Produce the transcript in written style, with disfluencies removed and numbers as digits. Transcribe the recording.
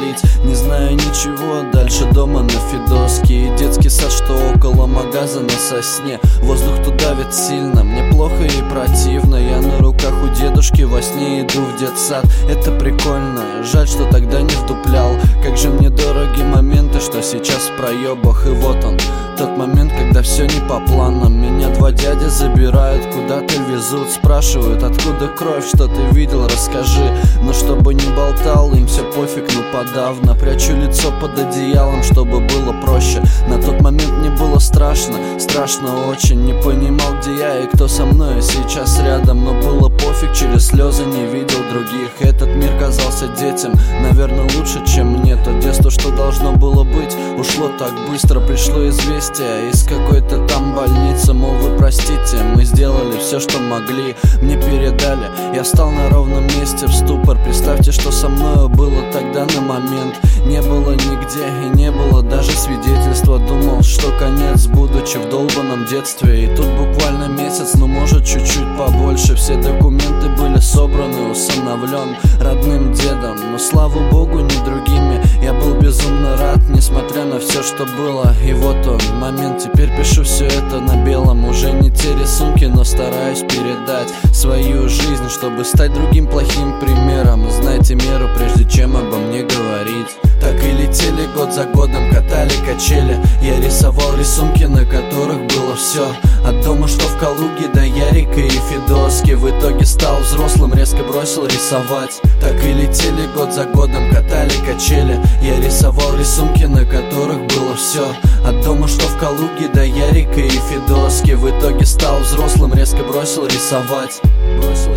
говорить. Не знаю ничего дальше дома на Федоске. И детский сад, что около магаза на Сосне. Воздух тут давит сильно, мне плохо и противно. Я на руках у дедушки, во сне иду в детсад. Это прикольно, жаль, что тогда не вдуплял. Как же мне дороги моменты, что сейчас в проебах. И вот он, тот момент, когда все не по планам. Меня два дяди забирают, куда-то везут. Спрашивают, откуда кровь, что ты видел, расскажи. Но чтобы не болтал, им все пофиг, ну подавно. Прячу лицо под одеялом, чтобы было проще. На тот момент мне было страшно, страшно очень. Не понимал, где я и кто со мной сейчас рядом. Но было пофиг, через слезы не видел других. Этот мир казался детям, наверное, лучше, чем мне. То детство, что должно было быть, ушло так быстро. Пришло известие из какой-то там больницы, мол, вы простите, мы сделали все, что могли. Мне передали, я встал на ровном месте в ступор. Представьте, что со мною было тогда на момент. Не было нигде и не было даже свидетельства. Думал, что конец, будучи в долбанном детстве. И тут буквально месяц, ну может чуть-чуть побольше. Все документы были собраны, усыновлен родным дедом. Но слава богу, не другими. Я был безумно рад, несмотря на все, что было. И вот он, момент, теперь пишу все это на белом. Уже не те рисунки, но стараюсь передать свою жизнь, чтобы стать другим плохим примером. Знайте меру, прежде чем обо мне говорить. Так и летели год за годом, катали качели. Я рисовал рисунки, на которых было все. От дома, что в Калуге, до Ярика и Федоски. В итоге стал взрослым, резко бросил рисовать. Так и летели год за годом, катали качели. Я рисовал рисунки, на которых было все. От дома, что в Калуге, до Ярика и Федоски. В итоге стал взрослым, резко бросил рисовать.